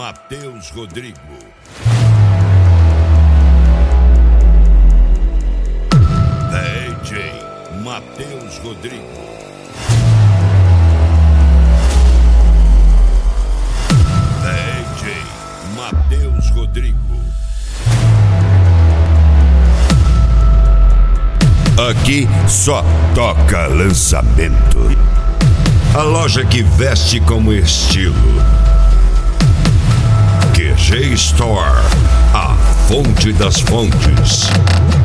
Matheus Rodrigo. DJ Matheus Rodrigo. DJ Matheus Rodrigo. Aqui só toca lançamento. A loja que veste como estilo. QG Store, a fonte das fontes.